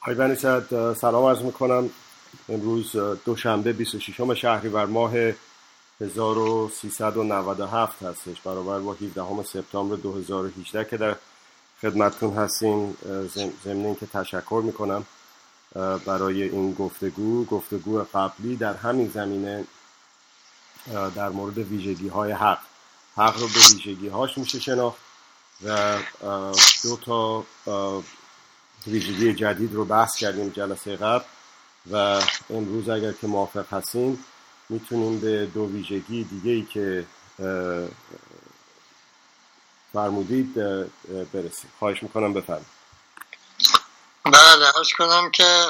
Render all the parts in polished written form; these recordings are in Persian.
های بنی صد سلام عرض میکنم. امروز دوشنبه 26 شهریور ماه 1397 هستش، برابر با 17 سپتامبر 2018 که در خدمتتون هستیم. ضمن اینکه تشکر میکنم برای این گفتگو قبلی در همین زمینه در مورد ویژگی های حق رو به ویژگی هاش میشه شناخت و دو تا ویژگی جدید رو بحث کردیم جلسه قبل و امروز اگر که موافق هستیم میتونیم به دو ویژگی دیگه ای که فرمودید برسیم. خواهش میکنم بفرمایید. بله، عرض کنم که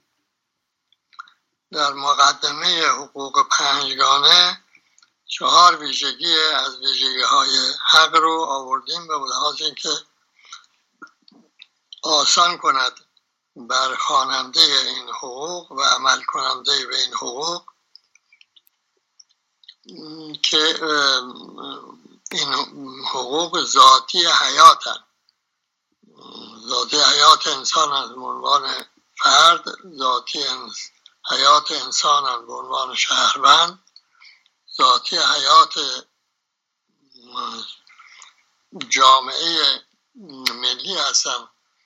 در مقدمه حقوق پنجگانه 4 ویژگی از ویژگی های حق رو آوردیم به لحاظ اینکه آسان کند بر خواننده این حقوق و عمل کننده به این حقوق که این حقوق ذاتی حیاتن، ذاتی حیات انسان از عنوان فرد، ذاتی حیات انسان از عنوان شهروند، ذاتی حیات جامعه ملی هستن،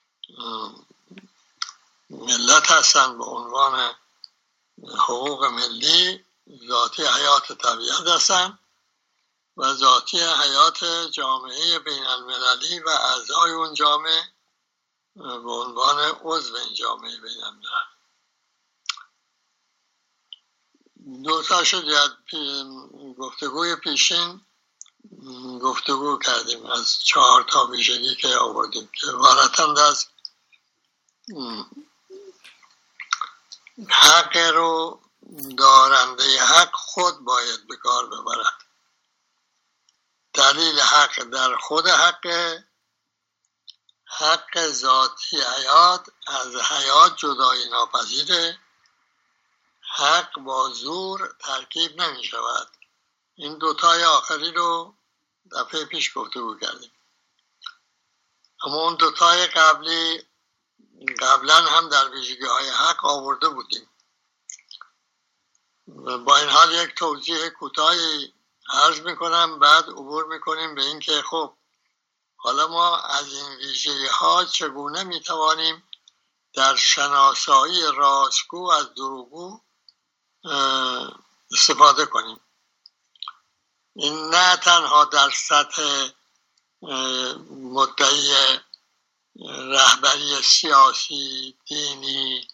ملت هستن به عنوان حقوق ملی، ذاتی حیات طبیعت هستن و ذاتی حیات جامعه بین المللی و اعضای اون جامعه به عنوان عضو این جامعه بین المللی. دو تا شد گفتگوی پیشین گفتگو کردیم از 4 تا ویژگی که آوردیم که عبارتند از حق رو دارنده حق خود باید به کار ببرد. دلیل حق در خود حق ذاتی حیات از حیات جدایی ناپذیره. حق با زور ترکیب نمی شود. این دوتای آخری رو دفعه پیش گفتگو کردیم، اما اون دوتای قبلا هم در ویژگی های حق آورده بودیم. با این حال یک توضیح کوتاهی عرض میکنم، بعد عبور میکنیم به این که خب حالا ما از این ویژگی ها چگونه میتوانیم در شناسایی راستگو از دروغگو استفاده کنیم. این نه تنها در سطح مدعی رهبری سیاسی، دینی،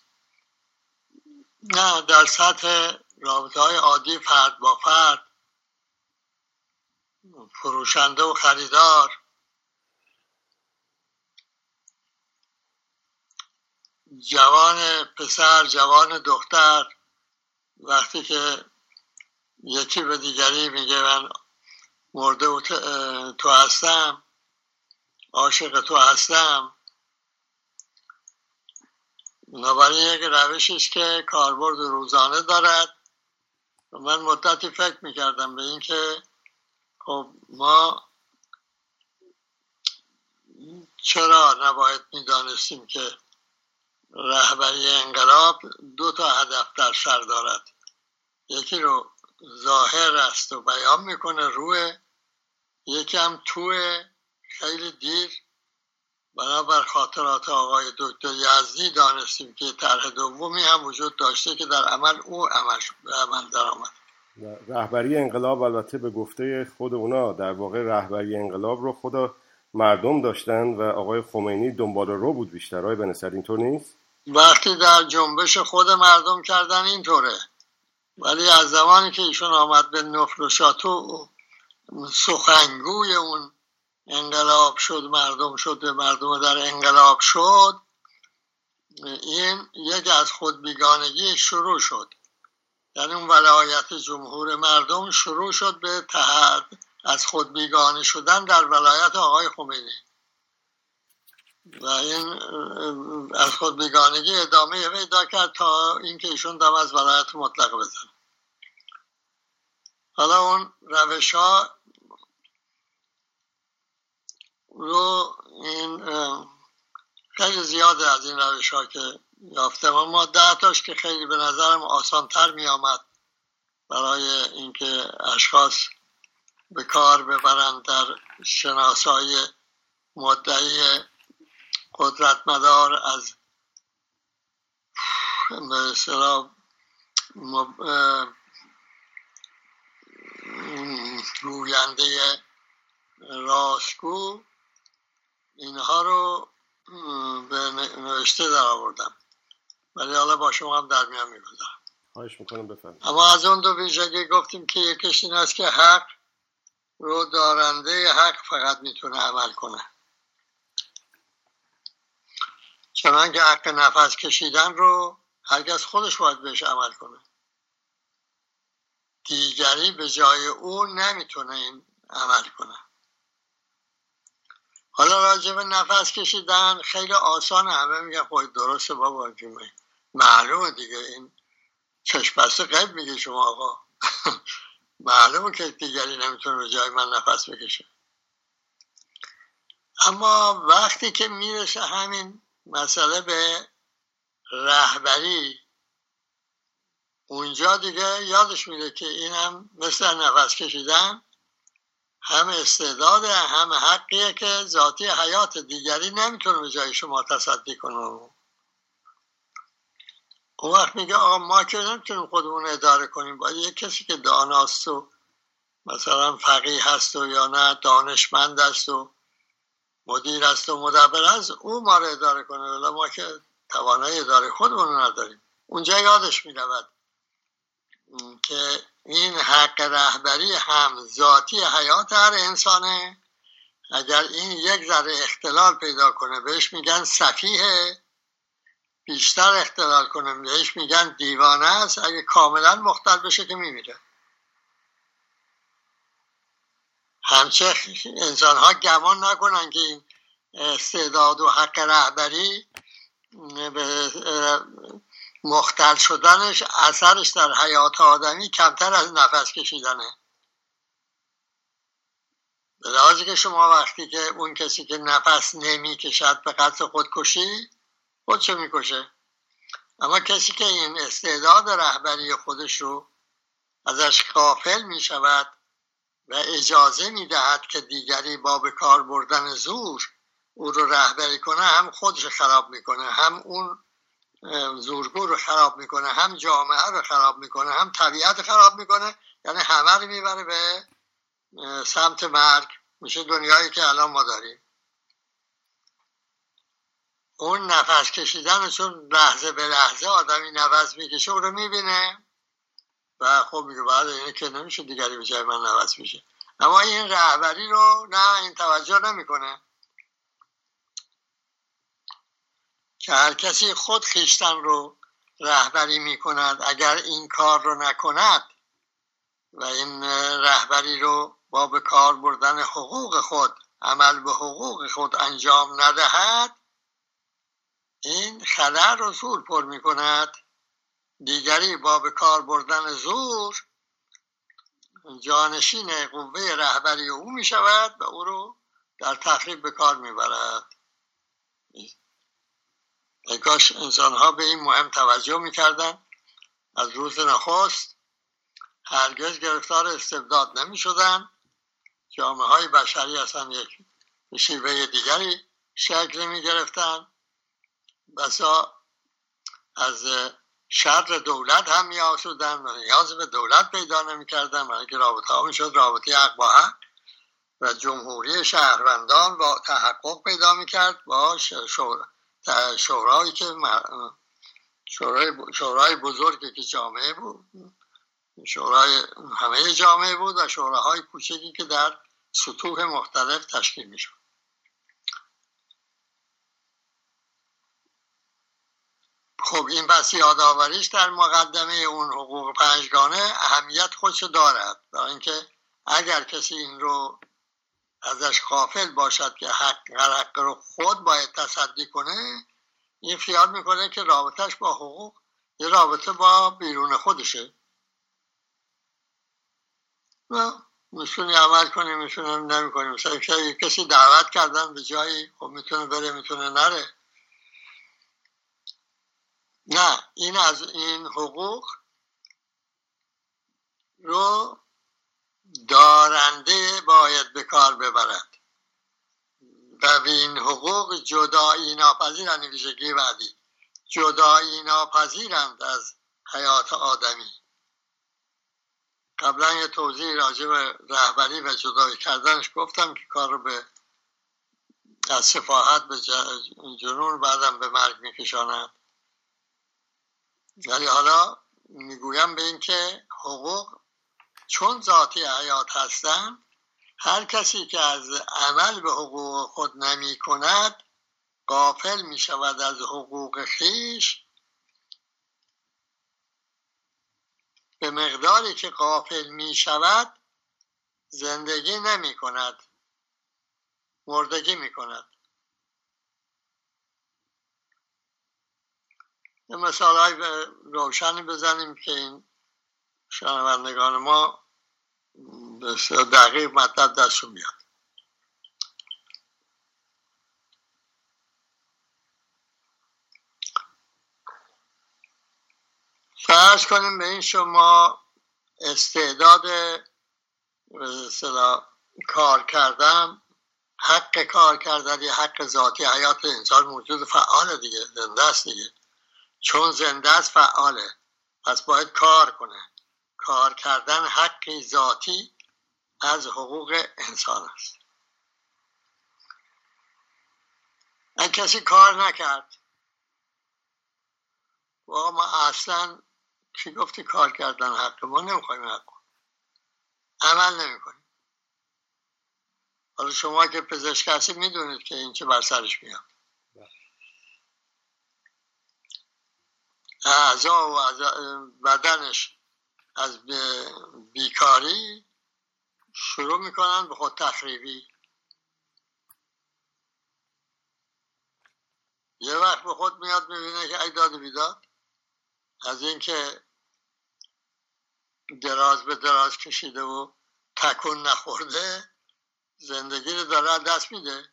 نه در سطح رابطه‌های عادی فرد با فرد، فروشنده و خریدار، جوان پسر، جوان دختر، وقتی که یکی به دیگری میگه من مرده تو هستم، عاشق تو هستم، بنابراین یک روشی است که کاربرد روزانه دارد. و من مدتی فکر میکردم به این که خب ما چرا نباید میدانستیم که رهبری انقلاب 2 تا هدف در سر دارد. یکی رو ظاهر است و بیان میکنه روح، یکی هم توه خیلی دیر بنابر خاطرات آقای دکتر یزدی دانستیم که طرح دومی هم وجود داشته که در عمل او عمل در آمد. رهبری انقلاب البته به گفته خود اونا در واقع رهبری انقلاب رو خدا مردم داشتن و آقای خمینی دنبال رو بود بیشتر. آقای بنی صد اینطور نیست؟ وقتی در جنبش خود مردم کردن اینطوره، ولی از زمانی که ایشون آمد به نفل و شاتو سخنگوی اون انقلاب شد، مردم در انقلاب شد، این یک از خود بیگانگی شروع شد. یعنی اون ولایت جمهور مردم شروع شد به از خود بیگانه شدن در ولایت آقای خمینی و این از خود بیگانگی ادامه پیدا کرد تا اینکه ایشون دم از ولایت مطلق بزن. حالا اون روش ها رو این خیلی زیاده از این روش ها که یافتم، اما 10 تاش که خیلی به نظرم آسان تر می آمد برای اینکه اشخاص به کار ببرند در شناسایی مدعی قدرت مدار از به اصطلاح گوینده راستگو، اینها رو به نوشته در آوردم، ولی حالا با شما هم در میان میگذارم. خواهش میکنم بفرمایید. اما از اون دو ویژگی گفتیم که یکیش این است که حق رو دارنده حق فقط میتونه عمل کنه، چنانکه حق نفس کشیدن رو هرگز خودش باید بهش عمل کنه، دیگری به جای اون نمیتونه این عمل کنه. حالا راجع به نفس کشیدن خیلی آسانه، همه میگن خود درسته بابا جمعه معلومه دیگه، این چشم بسته غیب میگه شما آقا معلومه که دیگری نمیتونه به جای من نفس بکشه. اما وقتی که میرسه همین مسئله به رهبری، اونجا دیگه یادش میره که این هم مثل نفس کشیدن هم استعداد هم حقیه که ذاتی حیات، دیگری نمیتونه به جای شما تصدی کنه. اون وقت میگه آقا ما که نمیتونیم خودمون اداره کنیم، باید یک کسی که داناست و مثلا فقیه هست و یا نه دانشمند است و مدیر است و مدبر است، او ما رو اداره کنه، ولی ما که توانایی اداره خودمون رو نداریم. اونجا یادش میرود که این حق رهبری هم ذاتی حیات هر انسانه. اگر این یک ذره اختلال پیدا کنه بهش میگن سفیه، بیشتر اختلال کنه بهش میگن دیوانه است، اگه کاملا مختل بشه که میمیره. همچه انسان ها گمان نکنن که این استعداد و حق رهبری مختل شدنش اثرش در حیات آدمی کمتر از نفس کشیدنه. به لحاظی که شما وقتی که اون کسی که نفس نمی کشد به قتل خودکشی خودشو میکشه، اما کسی که این استعداد رهبری خودش رو ازش غافل می شود و اجازه می دهد که دیگری با به کار بردن زور او رو رهبری کنه، هم خودش خراب میکنه، هم اون زورگو رو خراب میکنه، هم جامعه رو خراب میکنه، هم طبیعت خراب میکنه، یعنی همه رو میبره به سمت مرگ. میشه دنیایی که الان ما داریم. اون نفس کشیدن، چون لحظه به لحظه آدمی نفس میکشه او رو میبینه و خب میگه بعد اینه که نمیشه دیگری به جای من نفس میشه، اما این رهبری رو نه، این توجه نمیکنه که هر کسی خود خویشتن رو رهبری میکند. اگر این کار رو نکند و این رهبری رو با به کار بردن حقوق خود، عمل به حقوق خود انجام ندهد، این خلأ رو زور پر میکند، دیگری با به کار بردن زور جانشین قوه رهبری او میشود و او رو در تخریب به کار میبرد. ای کاش انسان ها به این مهم توجه میکردن، از روز نخست هرگز گرفتار استبداد نمی شدن. جامعه های بشری اصلا یک شیوه دیگری شکل می گرفتن، بسا از شر دولت هم می آسودن و نیاز به دولت پیدا نمی کردن، برای که رابطه ها می شد رابطه حق با حق و جمهوری شهروندان با تحقق پیدا می کرد با شورایی که شورای بزرگی که جامعه بود، شورای همه جامعه بود و شوراهای کوچکی که در سطوح مختلف تشکیل می شود. خب این پس یادآوریش در مقدمه اون حقوق پنجگانه اهمیت خودشو دارد، برای اینکه اگر کسی این رو ازش غافل باشد که حق رو خود باید تصدی کنه، این خیال میکنه که رابطش با حقوق یه رابطه با بیرون خودشه. میتونی عمل کنی، میتونی نمی کنی. مثلا کسی دعوت کردن به جایی، خب میتونه بره میتونه نره. نه، این از این حقوق رو دارنده باید به کار ببرد و این حقوق جدایی ناپذیرند. ویژگی بعدی، جدایی ناپذیرند از حیات آدمی. قبلا یه توضیح راجع به رهبری و جدایی کردنش گفتم که کار رو از سفاهت به جنون بعدم به مرگ میکشاند. ولی حالا میگویم به این که حقوق چون ذاتی حیات هستند، هر کسی که از عمل به حقوق خود نمی کند غافل می شود از حقوق خویش. به مقداری که غافل می شود زندگی نمی کند، مردگی می کند. یه مثال های روشنی بزنیم که این شنوندگان ما بسیار دقیق مطلب دستشون بیاد. فرض کنیم به این شما استعداد کار کردن، حق کار کردن یا حق ذاتی حیات انسان موجود فعال دیگه، زنده است دیگه. چون زنده است فعاله، پس باید کار کنه. کار کردن حقی ذاتی از حقوق انسان است. اگه کسی کار نکرد، واقعا ما اصلا کی گفتی کار کردن حق؟ ما نمیخوایم حق کنیم، عمل نمی کنیم. حالا شما که پزشک هستید میدونید که این چه بر سرش میاد. اعضا و بدنش از بیکاری شروع میکنن به خود تخریبی. یه وقت به خود میاد میبینه که ای داد و بیداد، از اینکه دراز به دراز کشیده و تکون نخورده زندگی رو داره دست میده.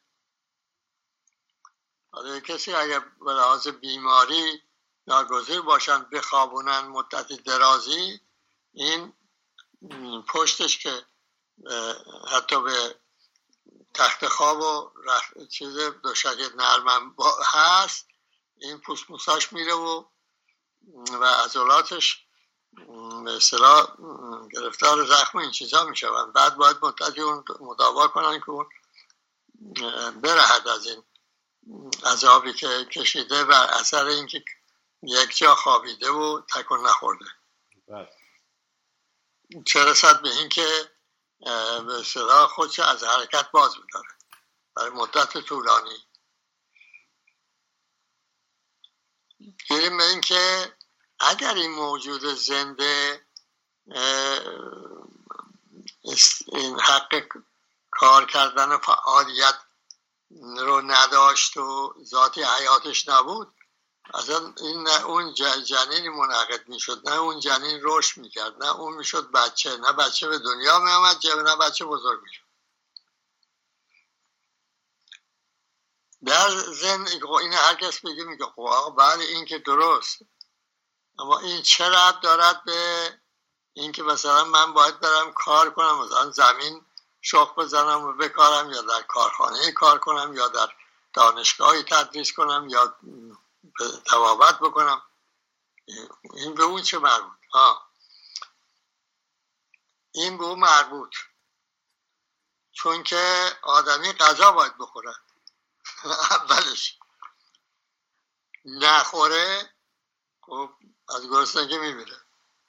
حالا کسی اگر به لحاظ بیماری ناگزیر باشن بخوابونن مدت درازی، این پشتش که حتی به تخت خواب و چیز دوشک نرمم هست، این پوست موساش میره و عضلاتش به اصطلاح گرفتار زخم این چیزا میشون. بعد باید مدتی اون مداوا کنن که اون برهد از این عذابی که کشیده و اثر اینکه یک جا خوابیده و تکون نخورده. چه رسد به این که به اصطلاح خودش از حرکت باز بداره برای مدت طولانی. گیریم به این که اگر این موجود زنده این حق کار کردن و فعالیت رو نداشت و ذاتی حیاتش نبود، اصلا اون جنینی منعقد میشد، نه اون جنین رشد میکرد، نه اون میشد بچه، نه بچه به دنیا میامد، نه بچه بزرگ میشد. در ضمن این هر کس میگه خب آقا بله این که درست، اما این چه ربط دارد به این که مثلا من باید برم کار کنم، مثلا زمین شخ بزنم و بکارم، یا در کارخانه کار کنم، یا در دانشگاهی تدریس کنم، یا طبابت بکنم. این به اون چه مربوط؟ این به اون مربوط چون که آدمی غذا باید بخوره. اولش نخوره خب از گرسنگی میمیره.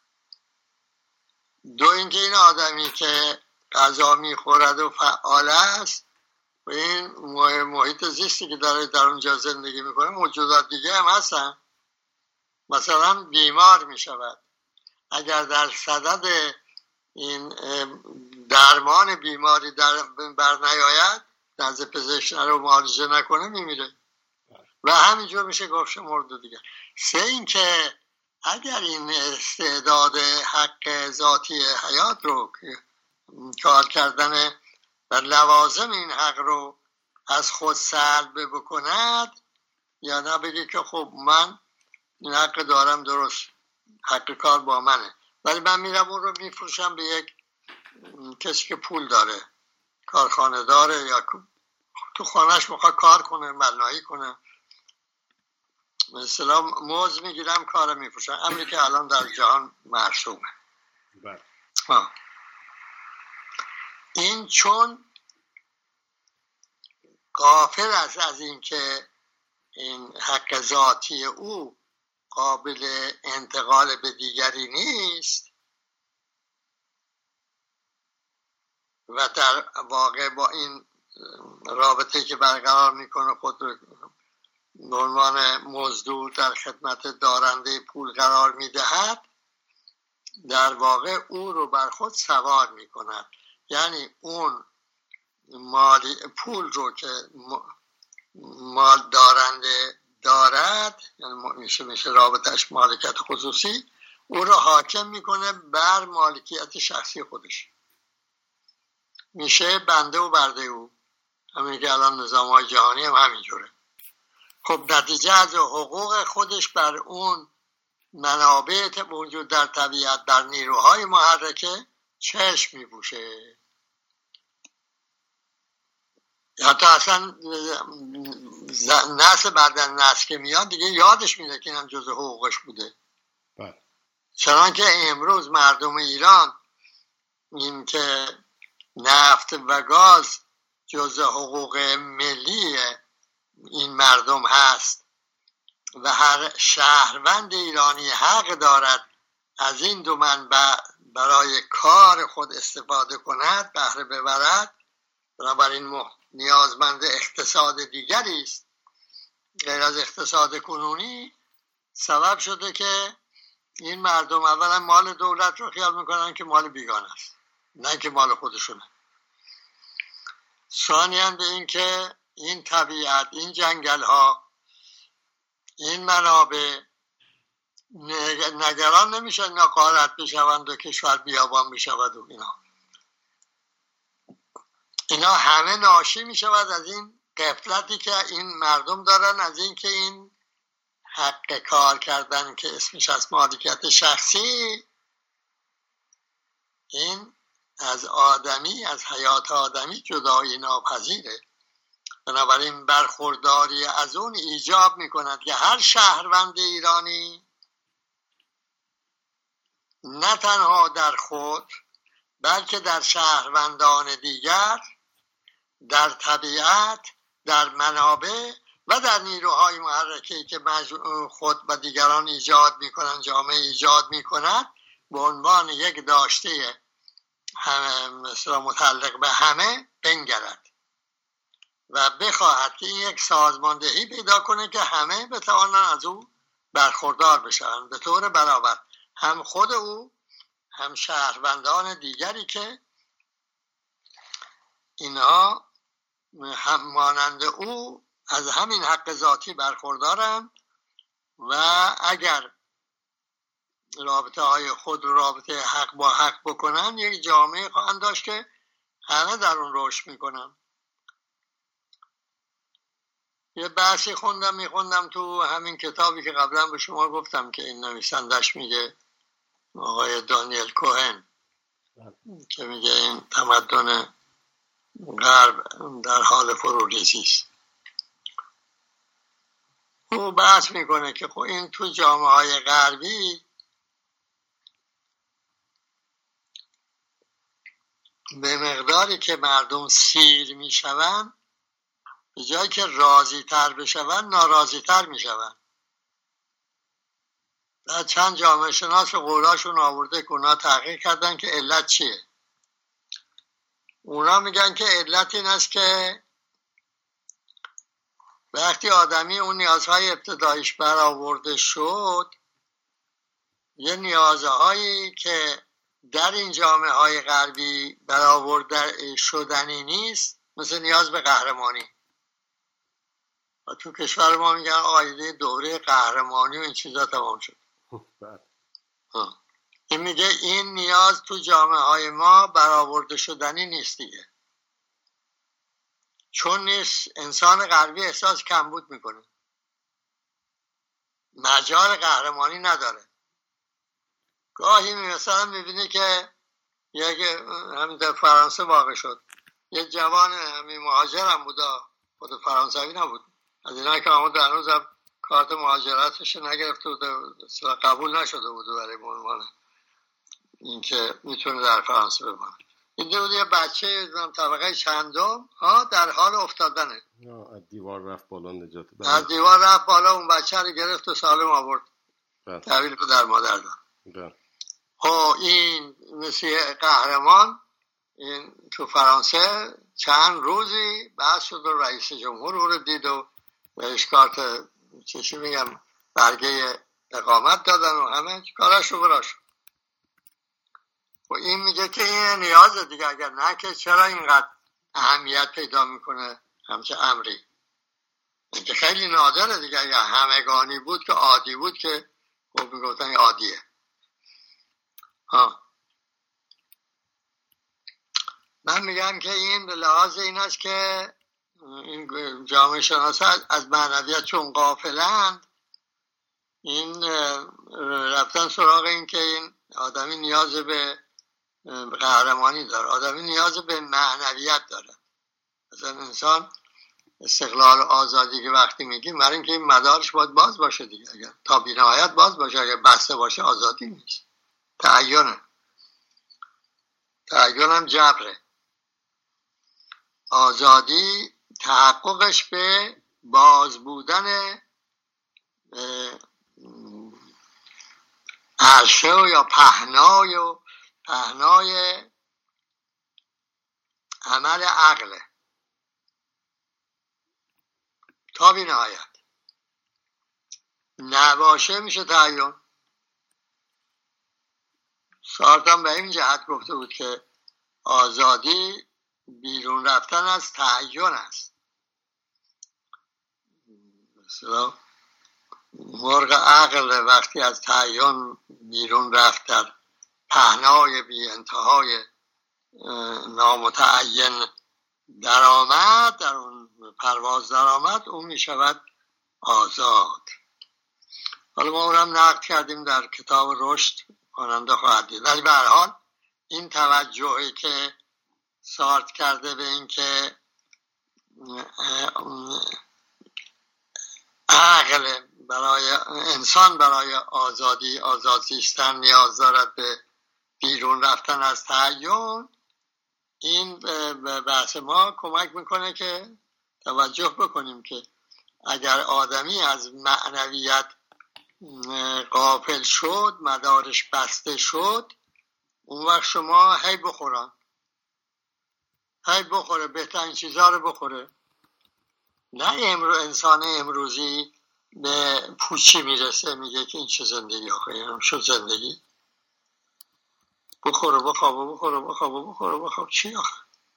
دو اینکه این آدمی که غذا میخورد و فعال است و این محیط زیستی که داره در اونجا زندگی میکنه، موجودات دیگه هم هستن، مثلا بیمار میشود. اگر در صدد این درمان بیماری بر نیاید، نزد پزشک رو معالجه نکنه، میمیره و همینجور میشه گفت مرد دیگه. سه اینکه اگر این استعداد حق ذاتی حیات رو کار کردن و لوازم این حق رو از خود سلب بکند، یا نه بگه که خب من این حق دارم، درست حق کار با منه، ولی من میرم اون رو میفروشم به یک کسی که پول داره، کارخانه داره یا تو خانهش میخواد کار کنه، ملایی کنه، مثلا موز میگیرم کار میفروشم. امری که الان در جهان مرسومه. این چون غافل است از این که این حق ذاتی او قابل انتقال به دیگری نیست و در واقع با این رابطه که برقرار میکنه خود رو به عنوان مزدور در خدمت دارنده پول قرار میدهد، در واقع او رو بر خود سوار میکند. یعنی اون پول رو که مال دارنده دارد، یعنی میشه رابطش مالکیت خصوصی، او رو حاکم میکنه بر مالکیت شخصی خودش، میشه بنده و برده او. همین که الان نظام‌های جهانی هم همینجوره. خب نتیجه از حقوق خودش بر اون منابع موجود در طبیعت، در نیروهای محرکه چشم میپوشه. حتی اصلا نسل بعد نسل که میاد دیگه یادش میده که اینم جز حقوقش بوده. چنان که امروز مردم ایران این که نفت و گاز جز حقوق ملی این مردم هست و هر شهروند ایرانی حق دارد از این دو منبع برای کار خود استفاده کند، بهره ببرد، بنابراین نیازمند اقتصاد دیگری است غیر از اقتصاد کنونی، سبب شده که این مردم اولا مال دولت رو خیال میکنن که مال بیگانه است، نه که مال خودشونه. ثانیاً به این که این طبیعت، این جنگل ها، این منابع نگران نمیشن اینا غارت بشوند و کشور بیابان بشود و اینا همه ناشی میشود از این غفلتی که این مردم دارن از این که این حق کار کردن که اسمش از مالکیت شخصی، این از آدمی، از حیات آدمی جدایی ناپذیره. بنابراین برخورداری از اون ایجاب میکند که هر شهروند ایرانی نه تنها در خود بلکه در شهروندان دیگر، در طبیعت، در منابع و در نیروهای محرکه‌ای که خود و دیگران ایجاد میکنند، جامعه ایجاد میکند، به عنوان یک داشته مثلا متعلق به همه بنگرد و بخواهد که این یک سازماندهی پیدا کنه که همه بتوانند از او برخوردار بشن به طور برابر، هم خود او هم شهروندان دیگری که اینها هم مانند او از همین حق ذاتی برخوردارند و اگر رابطه های خود رو رابطه حق با حق بکنن، یک جامعه خواهند داشت که همه در اون رشد میکنن. یه بحثی میخوندم تو همین کتابی که قبلا به شما گفتم که این نویسندش میگه آقای دانیل کوهن، که میگه این تمدن غرب در حال فروریزی است. او بحث میکنه که خب این تو جامعه های غربی به مقداری که مردم سیر میشوند، به جایی که راضی تر بشوند ناراضی تر میشوند. و چند جامعه شناس قولاشون آورده که اونا تحقیق کردن که علت چیه. اونا میگن که علت این است که وقتی آدمی اون نیازهای ابتدایش برآورده شد، یه نیازهایی که در این جامعه های غربی برآورده شدنی نیست، مثل نیاز به قهرمانی. و تو کشور ما میگن آیده دوره قهرمانی و این چیزا تمام شد. این میگه این نیاز تو جامعه های ما برآورده شدنی نیست دیگه. چون نیست، انسان غربی احساس کمبود میکنه. مجال قهرمانی نداره. گاهی مثلا میبینی که همین در فرانسه واقع شد، یه جوان همین مهاجر هم بود، خود فرانسوی نبود، از اینا که آمد هنوز هم کارت مهاجرتش نگرفته بود، قبول نشده بود برای عنوان اینکه میتونه در فرانسه بمانه. این بود یه بچه طبقه چندم در حال افتادنه، از دیوار رفت بالا نجات داد، از دیوار رفت بالا، اون بچه رو گرفت و سالم آورد تحویل پدر مادر داد. این مثل قهرمان این تو فرانسه چند روزی بعد شد و رئیس جمهور رو دید و بهش کارت چی میگم برگه اقامت دادن و همه کارش رو براش. و این میگه که این نیازه دیگه، اگر نه که چرا اینقدر اهمیت پیدا میکنه همچه امری. این که خیلی نادره دیگه، اگر همگانی بود که عادی بود که خب میگفتن عادیه. من میگم که این به لحاظ این است که این جامعه شناسا از معنویت چون غافلند، این رفتن سراغ این که این آدمی نیاز به قهرمانی داره، آدمی نیاز به معنویت داره. مثلا انسان استقلال و آزادی که وقتی میگیم برای اینکه این مدارش باید باز باشه دیگه، اگر تا بی‌نهایت باز باشه، اگر بسته باشه آزادی نیست، تعین هم جبره. آزادی تحققش به باز بودن عرشه یا پهنای عمل عقله تا بی نهایت. نباشه میشه تعین. سارتر به این جهت گفته بود که آزادی بیرون رفتن از تعین است. مثلا مرغ عقل وقتی از تعین بیرون رفت، در پهنای بی انتهای نامتعین درآمد، در اون پرواز درآمد، اون می شود آزاد. حالا ما اونم نقد کردیم در کتاب رشد، خواننده خواهد دید. ولی به هر حال این توجهی که سارت کرده به این که عقل برای انسان برای آزاد زیستن نیاز دارد به بیرون رفتن از تعین، این به بحث ما کمک میکنه که توجه بکنیم که اگر آدمی از معنویت غافل شد، مدارش بسته شد، اون وقت شما هی بخوره بهترین چیزها رو بخوره. نه انسان امروزی به پوچی میرسه میگه که این چه زندگی آخه، این شد زندگی، بخوره بخواب چی آخه؟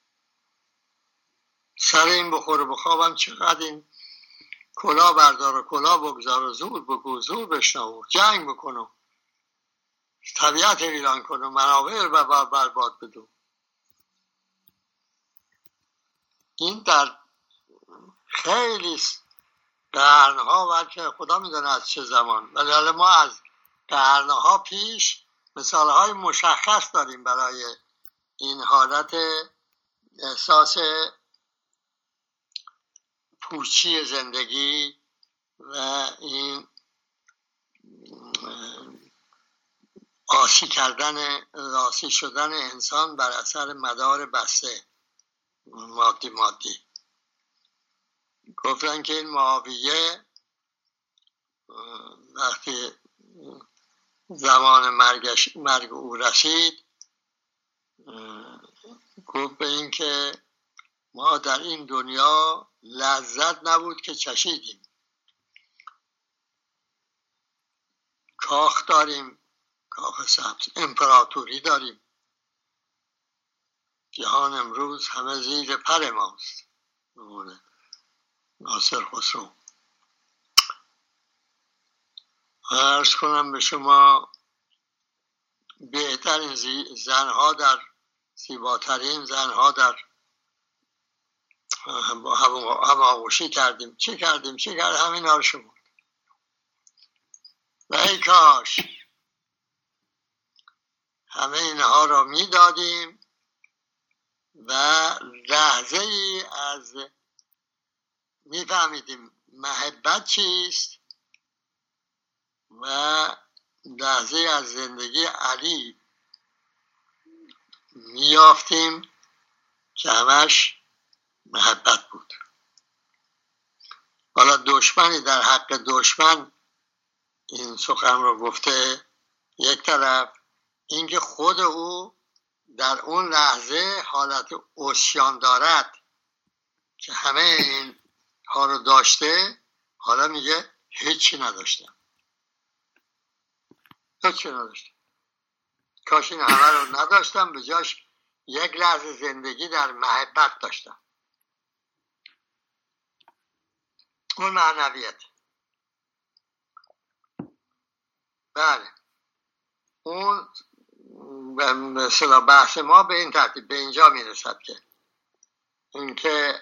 سر این بخوره بخوابم چقدر این کلا بردار و کلا بگذار و زور بگو زور بشنو، جنگ بکنو، طبیعت ویران کنو، منابع رو برباد بدو. این در خیلی قرنها بلکه خدا میدونه از چه زمان، ولی ما از قرنها پیش مثالهای مشخص داریم برای این حالت احساس پوچی زندگی و این آسی شدن انسان بر اثر مدار بسته مادی. گفتن که این معاویه وقتی زمان مرگ او رسید، گفت به این که ما در این دنیا لذت نبود که چشیدیم، کاخ داریم، کاخ سبز، امپراتوری داریم، جهان امروز همه زیر پر ماست. ناصر خسرو. عرض کنم به شما بهترین زنها در زیباترین زنها در هماغوشی کردیم، چه کردیم همین ها رو شما و ای کاش همه اینها را میدادیم و لحظه ای از میفهمیدیم محبت چیست و لحظه از زندگی علی میافتیم که همش محبت بود. حالا دشمنی در حق دشمن این سخن رو گفته یک طرف، اینکه خود او در اون لحظه حالت عصیان دارد که همه این ها رو داشته، حالا میگه هیچی نداشتم، هیچی نداشتم، کاش این همه رو نداشتم، به جاش یک لحظه زندگی در محبت داشتم. اون معنویت. بله اون مثلا بحث ما به این ترتیب به اینجا میرسد که اینکه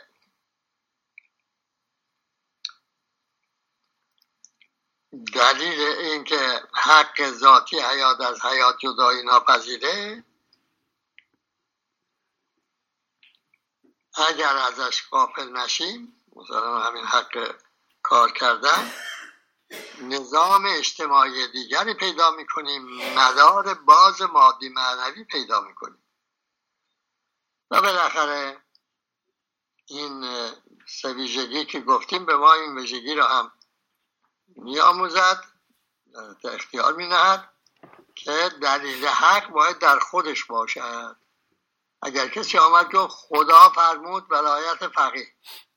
دلیل اینکه حق ذاتی حیات از حیات جدایی ناپذیره، اگر ازش غافل نشیم، مثلا همین حق کار کردن، نظام اجتماعی دیگری پیدا میکنیم، مدار باز مادی معنوی پیدا میکنیم و بالاخره این سه ویژگی که گفتیم به ما این ویژگی را هم میآموزد، اختیار مینهد که دلیل حق باید در خودش باشد. اگر کسی آمد که خدا فرمود ولایت فقیه،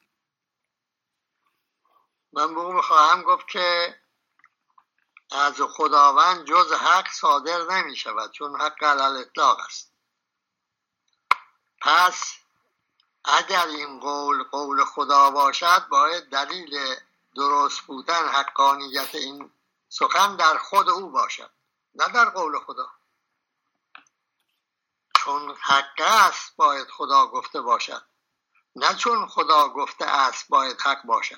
من به اون خواهم گفت که از خداوند جز حق صادر نمی شود، چون حق علی الاطلاق است. پس اگر این قول خدا باشد، باید دلیل درست بودن حقانیت این سخن در خود او باشد، نه در قول خدا. چون حق است باید خدا گفته باشد، نه چون خدا گفته است باید حق باشد.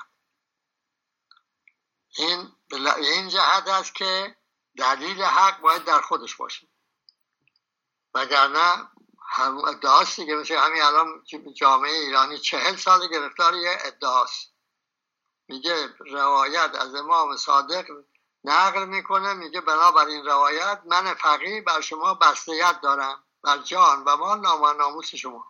این جهت است که دلیل حق باید در خودش باشه، وگرنه هم ادعاست دیگه. مثل همین الان جامعه ایرانی 40 سال گرفتار یه ادعاست، میگه روایت از امام صادق نقل میکنه، میگه بنابراین روایت من فقیه بر شما بستیت دارم، بر جان و مال ناموس شما.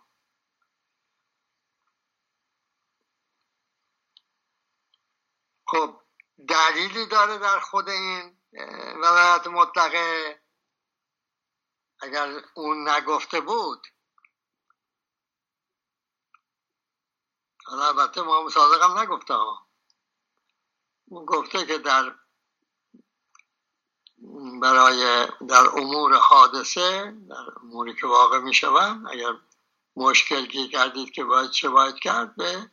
خب دلیلی داره در خود این ولایت مطلقه؟ اگر اون نگفته بود، البته امام صادق هم نگفته ها، اون گفته که در امور حادثه، در اموری که واقع می شوند، اگر مشکلی کردید که چه باید کرد، به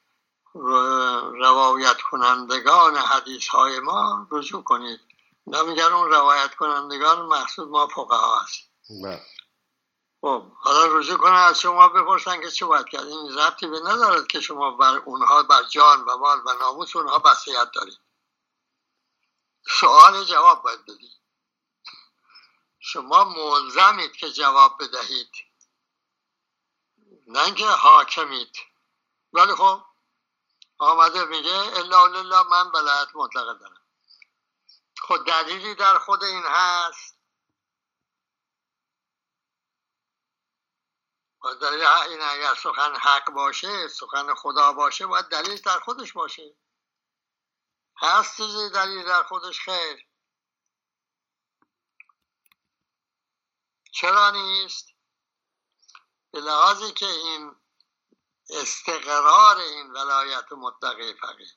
روایت کنندگان حدیث های ما رجوع کنید. نمیگر اون روایت کنندگان محسوب ما فقها هست. خب حالا رجوع کنن از شما بپرسن که چه باید کرد. این ربطی به ندارد که شما بر اونها، بر جان و مال و ناموس اونها بستیت دارید. سوال جواب باید بدید. شما ملزمید که جواب بدهید، نه اینکه حاکمید. ولی خب آمده میگه الا لله من ولایت مطلقه دارم. خود دلیلی در خود این هست؟ و دلیل این اگر سخن حق باشه، سخن خدا باشه، باید دلیل در خودش باشه. هست چیزی دلیل در خودش؟ خیر. چرا نیست؟ به لحاظی که این استقرار این ولایت مطلقه فقیه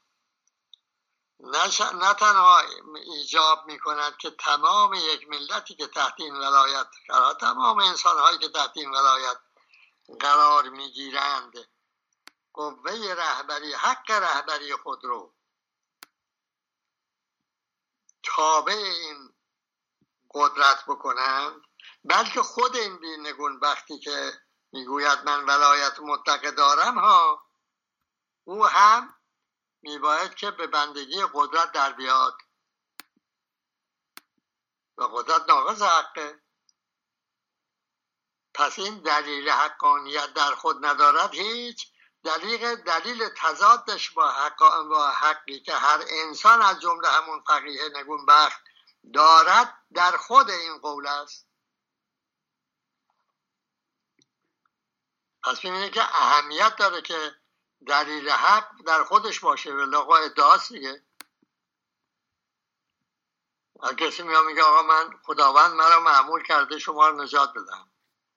نه تنها ایجاب می کند که تمام یک ملتی که تحت این ولایت قرار، تمام انسان هایی که تحت این ولایت قرار می گیرند، قوه رهبری، حق رهبری خود رو تابع این قدرت بکنند، بلکه خود این بی‌نگون وقتی که میگوید من ولایت مطلقه دارم ها، او هم میباید که به بندگی قدرت در بیاد. و قدرت ناقض حقه. پس این دلیل حقانیت در خود ندارد هیچ دلیل تضادش با حقی که هر انسان از جمله همون فقیه نگونبخت دارد در خود این قول است. پس می‌بینید که اهمیت داره که دلیل حق در خودش باشه، ولی آقا ادعاست دیگه. کسی میگه آقا من خداوند مرا مأمور کرده شما رو نجات بدم.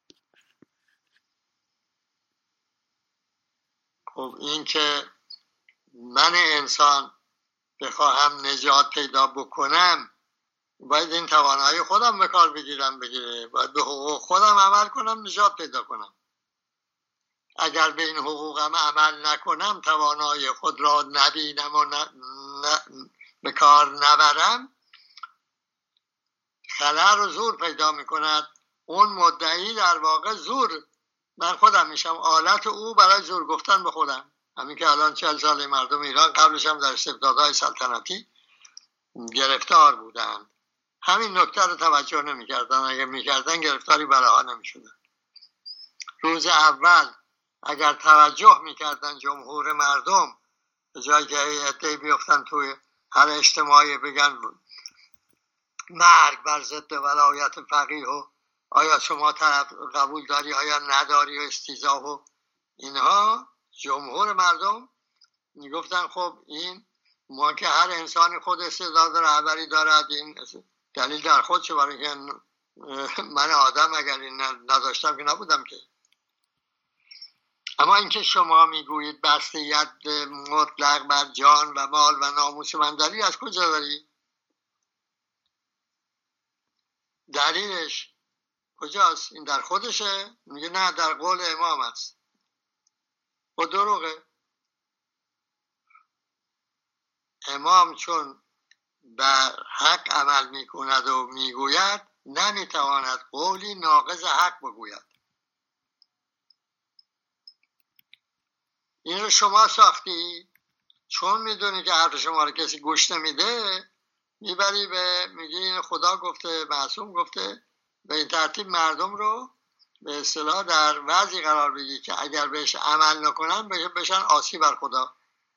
خب این که من انسان بخواهم نجات پیدا بکنم باید این توانایی خودم به کار بگیره، باید به حقوق خودم عمل کنم نجات پیدا کنم. اگر به این حقوقم عمل نکنم، توانایی خود را نبینم و به کار نبرم، خلل و زور پیدا میکند. اون مدعی در واقع زور، من خودم میشم آلت او برای زور گفتن به خودم. همین که الان 40 سال مردم ایران قبلش هم در استبدادهای سلطنتی گرفتار بودند، همین نکته رو توجه نمیکردن. اگر میکردن گرفتاری برها نمیشدن. روز اول اگر توجه میکردن جمهور مردم، به جایی که عده‌ای بیفتن توی هر اجتماعی بگن مرگ بر ضد ولایت فقیه و آیا شما طرف قبول داری آیا نداری و استیضاح و اینها، جمهور مردم میگفتن خب این ما که هر انسانی خود استعداد رهبری دارد، این دلیل در خودشه، برای که من آدم اگر این نداشتم که نبودم که. اما اینکه شما میگویید بسته‌یت مطلق بر جان و مال و ناموس من داری، از کجا داری؟ دلیلش کجاست؟ این در خودشه؟ میگه نه، در قول امام است. و دروغه. امام چون بر حق عمل میکند و میگوید، نمیتواند قولی ناقض حق بگوید. این رو شما ساختی، چون میدونی که حرف شما رو کسی گوش نمیده، میبری به میگی این خدا گفته، معصوم گفته، به این ترتیب مردم رو به اصطلاح در وضعی قرار بگی که اگر بهش عمل نکنن بشن آسی بر خدا.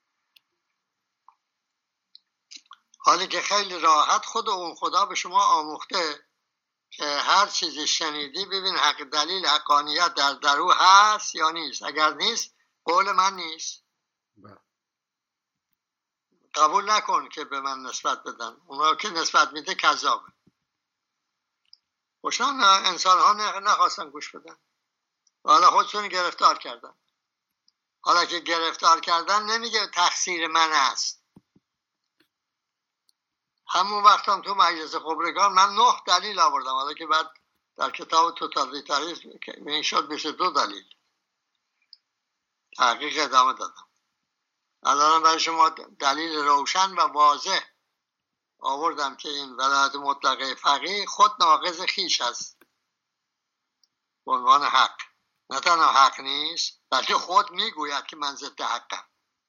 حالی که خیلی راحت خود اون خدا به شما آموخته که هر چیزی شنیدی ببین حق دلیل حقانیت در او هست یا نیست. اگر نیست قول من نیست، قبول نکن که به من نسبت بدن. اونا که نسبت میده کذابه. خوشان انسان ها نخواستن گوش بدن، حالا خودشون گرفتار کردن. حالا که گرفتار کردن نمیگه تقصیر من است. همون وقت هم تو مجلس خبرگان من 9 دلیل آوردم، حالا که بعد در کتاب توتالیتاریسم این شد 22 دلیل تحقیق ادامه دادم. الان برای شما دلیل روشن و واضح آوردم که این ولایت مطلقه فقیه خود ناقض خیش است به عنوان حق. نه تنها حق نیست بلکه خود میگوید که من ضد حقم.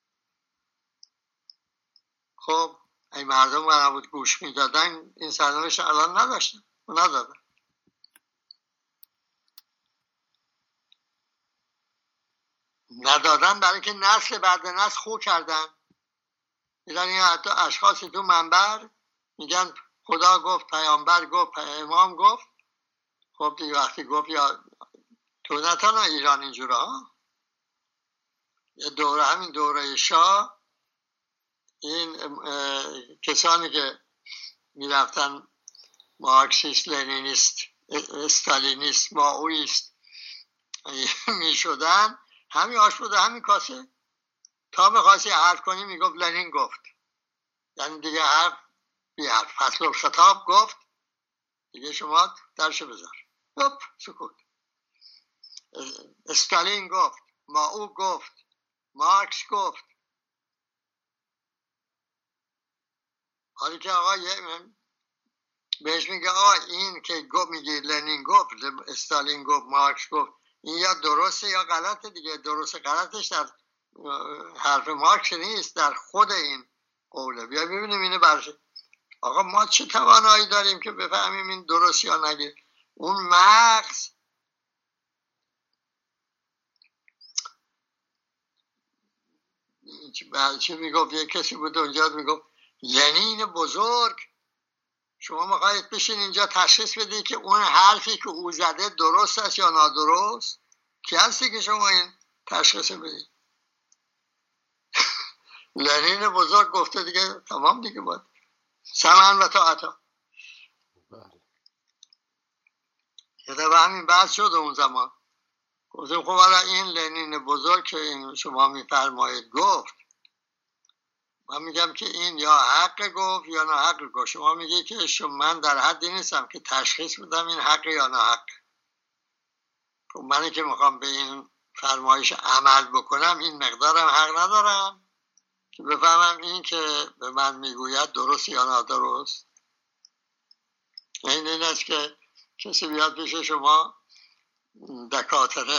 خب این مردم قرار بود گوش میدادن، این سرنوشت الان نداشتن و ندادن. ندادن برای که نسل بعد نسل خو کردن. میدن این حتی اشخاصی تو منبر میگن خدا گفت، پیامبر گفت، امام گفت. خب دیگه وقتی گفت، یا تو نه تنها ایران اینجوره ها، یه دوره همین دوره شاه این کسانی که میرفتن مارکسیست، لنینیست، استالینیست، مائویست میشدن، همین آش بوده همین کاسه. تا میخواستی حرف کنی میگفت لنین گفت، یعنی دیگه حرف بی حرف. فصل الخطاب گفت دیگه شما درشو بذار، هپ سکوت. استالین گفت، مائو گفت، مارکس گفت. حالی که آقا بهش میگه آقا این که میگه لنین گفت، استالین گفت، مارکس گفت، این یا درسته یا غلطه دیگه. درست غلطش در حرف مارکس نیست، در خود این قوله. بیا ببینیم اینو برش آقا ما چه توانایی داریم که بفهمیم این درست یا نگه؟ اون مغز چه میگفت، یه کسی بود اونجا میگفت لنین بزرگ، شما میخواید بشین اینجا تشخیص بدید که اون حرفی که او زده درست است یا نادرست؟ کی هستی که شما این تشخیص بدید؟ لنین بزرگ گفته دیگه، تمام دیگه، باید سمعن و طاعتا. یه دفعه همین بحث شد اون زمان، گفتیم خب حالا این لنین بزرگ که این شما میفرمایید گفت، من میگم که این یا حق گفت یا نه حق گفت. شما میگه که من در حدی نیستم که تشخیص بدم این حق یا نه حق. خب من که میخوام به این فرمایش عمل بکنم، این مقدارم حق ندارم که بفهمم این که به من میگوید درست یا نادرست؟ این است که کسی بیاد پیش شما دکاتره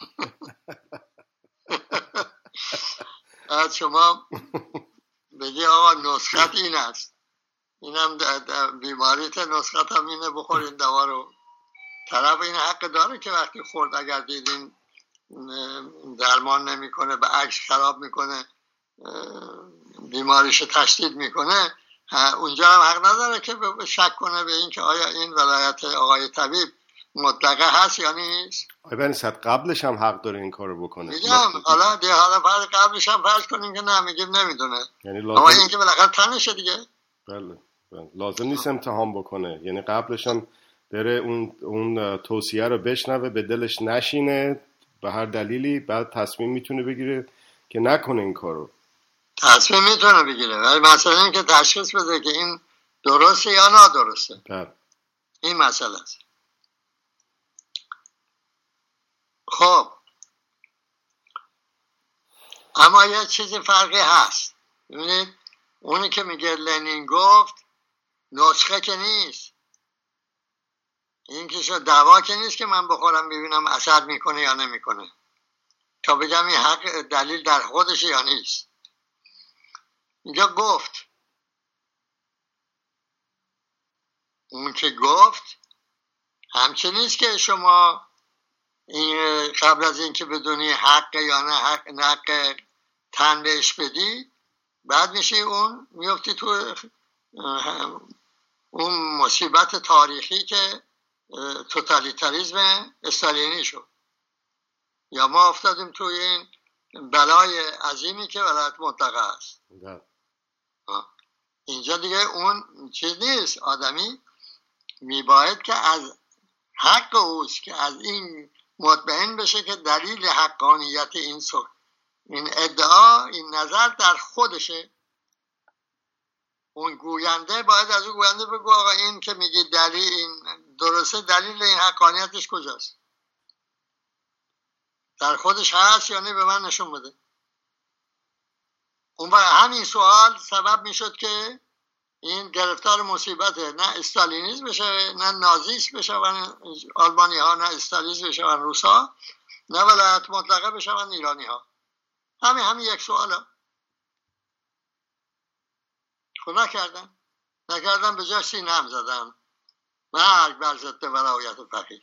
از شما بگی آقا نسخت این است، اینم بیماریت، نسخت هم اینه، بخورین دوا رو. طرف این حق داره که وقتی خورد اگر دیدین درمان نمیکنه، به عکس خراب میکنه، بیماریش تشدید میکنه، اونجا هم حق نداره که شک کنه به این که آیا این ولایت آقای طبیب مطلقه هست یا نیست. آیا صد قبلش هم حق داره این کارو بکنه؟ میگم حالا فرض قبلش هم فرض کنیم که نه، میگیم نمیدونه، یعنی اما این که بالاخره تنشه دیگه. بله لازم نیست امتحان بکنه، یعنی قبلش هم بره اون توصیه رو بشنوه، به دلش نشینه به هر دلیلی، بعد تصمیم میتونه بگیره که نکنه این کارو. تصمیم میتونه بگیره، ولی مثلا این که تشخیص بده که این درسته یا نادرسته، این مسئله است. خب اما یه چیزی فرقی هست، ببینید اونی که میگه لنین گفت نسخه که نیست، این که شد دوا که نیست که من بخورم ببینم اثر میکنه یا نمیکنه تا بگم این حق دلیل در خودش یا نیست. اینجا گفت، اون که گفت همچنین نیست که شما این قبل از اینکه بدونی حق یا نه حق تن بهش بدی، بعد میشه اون میفتی تو اون مصیبت تاریخی که توتالیتاریسم استالینی شد، یا ما افتادیم تو این بلای عظیمی که ولایت مطلقه است. اینجا دیگه اون چیز نیست، آدمی میباید که از حق اوست که از این مطمئن بشه که دلیل حقانیت این ادعا، این نظر در خودشه. اون گوینده باید از اون گوینده بگو آقا این که میگی دلیل این درسته، دلیل این حقانیتش کجاست؟ در خودش هست یا نه؟ به من نشون بده. اون برای همین سوال سبب میشد که این گرفتار مصیبته، نه استالینیسم بشه، نه نازیسم بشه آلمانی ها، نه استالینیسم بشه روس ها، نه ولایت مطلقه بشه ایرانی ها. همین یک سواله. خب نکردن به جای سینه هم زدن، مرگ بر ضد ولایت فقیه.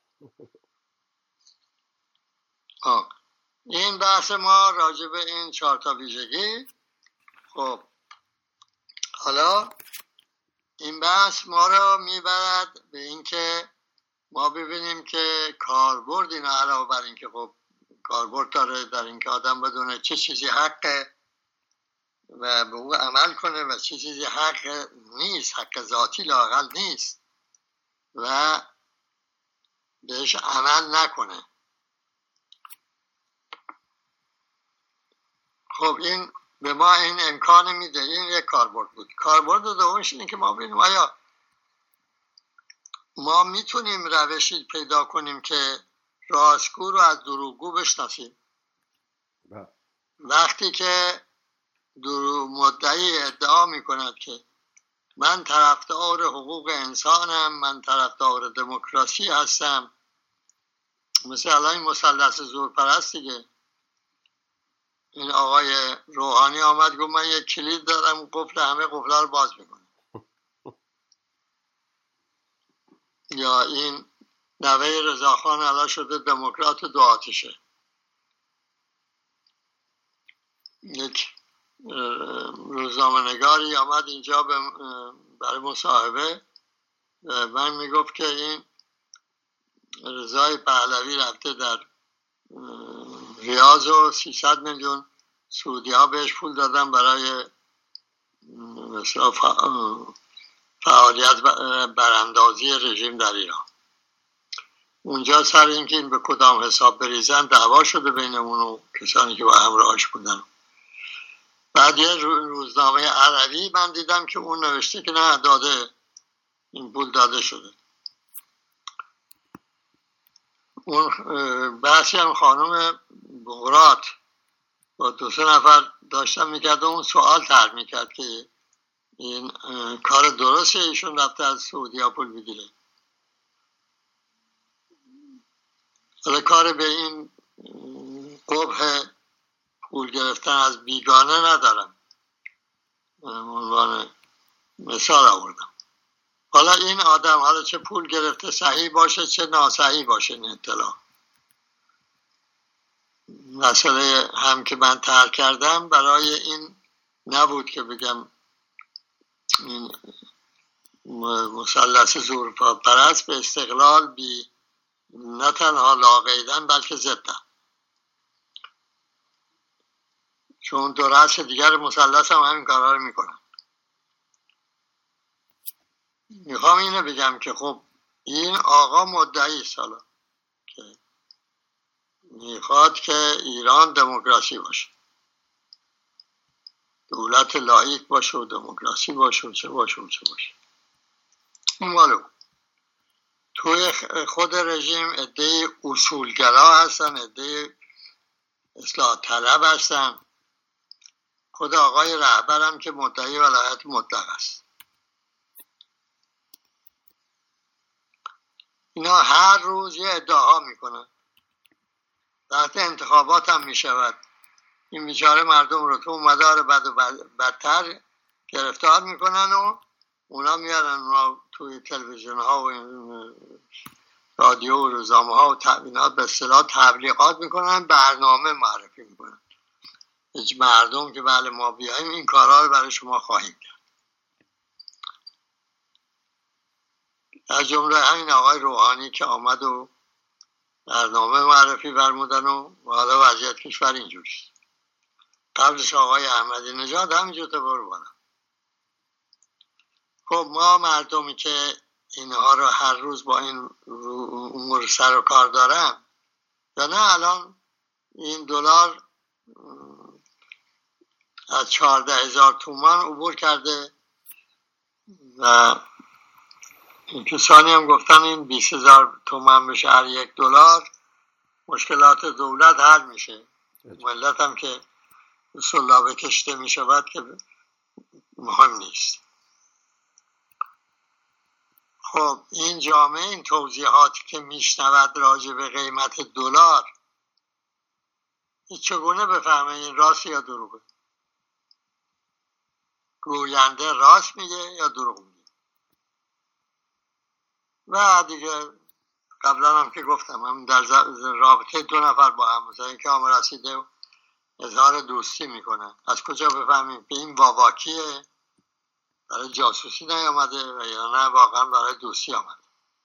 این بحث ما راجع به این 4 تا ویژگی. خب حالا این بحث ما رو میبرد به اینکه ما ببینیم که کاربرد اینا، علاوه بر اینکه خب کاربرد داره در اینکه آدم بدونه چه چیزی حقه و به او عمل کنه و چه چیزی حق نیست، حق ذاتی لااقل نیست و بهش عمل نکنه. خب این به ما این امکان میده. این یک کاربرد بود. کاربرد دومش اینه که ما ببینیم آیا ما میتونیم روشی پیدا کنیم که راستگو رو از دروغگو بشناسیم. وقتی که مدعی ادعا میکند که من طرفدار حقوق انسانم، من طرفدار دموکراسی هستم، مثل الان این مثلث زورپرست دیگه، این آقای روحانی آمد گفت من یک کلید دارم، قفل همه قفل‌ها رو باز میکنه. یا این نوه رضاخان الان شده دموکرات دو آتشه. یک روزنامه‌نگاری آمد اینجا برای مصاحبه، من میگفت که این رضای پهلوی رفته در ریاض و 300 میلیون سعودی ها بهش پول دادن برای مثلا فعالیت براندازی رژیم در ایران. اونجا سر اینکه این به کدام حساب بریزن دعوا شده بین اون و کسانی که با همراهش بودن. بعد یه روزنامه عربی من دیدم که اون نوشته که نه داده، این پول داده شده. اون بحثی هم خانم بغرات با 2-3 نفر داشتم میکرد و اون سوال طرح میکرد که این کار درسته ایشون رفته از سعودی ها پول بگیره. حالا کار به این قبح پول گرفتن از بیگانه ندارم، عنوان مثال آوردم. حالا این آدم حالا چه پول گرفته صحیح باشه چه ناصحیح باشه این اطلاع، مسئله هم که من طرح کردم برای این نبود که بگم این مثلث زورپرست به استقلال بی نه تنها لاقیدن بلکه ضدن، چون دو رأس دیگر مثلث هم همین کارها رو میکنن. میخوام اینو بگم که خب این آقا مدعی است حالا که میخواد که ایران دموکراسی باشه، دولت لایق باشه و دموکراسی باشه و چه باشه و چه باشه. اون مالو توی خود رژیم عده اصولگرا هستن، عده اصلاح طلب هستن. خود آقای رهبرم که مدعی ولایت مطلق است. اینا هر روز یه ادعا میکنن، وقتی انتخابات هم میشود این بیچاره مردم رو تو مدار بد و بدتر گرفتار میکنن و اونا میارن اونا توی تلویزیون ها و رادیو و روزنامه ها و تبیینات به اصطلاح تبلیغات میکنن، برنامه معرفی میکنن مردم که بله ما بیاییم این کارها رو برای شما خواهیم کرد. از جمله همین آقای روحانی که آمد و برنامه معرفی فرمودن و حالا وضعیت کشور اینجوریست. قبلش آقای احمدی نژاد همینجور برو بالا. خب ما مردمی که اینها رو هر روز با این امور سر و کار دارن، یا نه الان این دلار از 14,000 تومان عبور کرده و کسانی هم گفتن این 20,000 تومان بشه هر $1 مشکلات دولت حل میشه. ملت هم که سلابه کشته میشود که مهم نیست. خب این جامعه این توضیحاتی که میشنود راجع به قیمت دلار چگونه بفهمه این راست یا دروغه؟ گوینده راست میگه یا دروغ میگه؟ و دیگه قبلا هم که گفتم هم در رابطه 2 نفر با هم مثلا که هم رسیده و اظهار دوستی میکنه، از کجا بفهمیم که این واواکیه برای جاسوسی نیامده و یا نه واقعا برای دوستی آمده؟